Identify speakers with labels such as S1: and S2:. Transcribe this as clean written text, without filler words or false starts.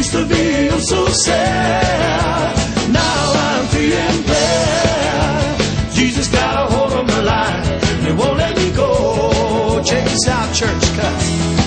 S1: Used to be so sad. Now I'm free and glad. Jesus got a hold of my life and he won't let me go. Check this out, church.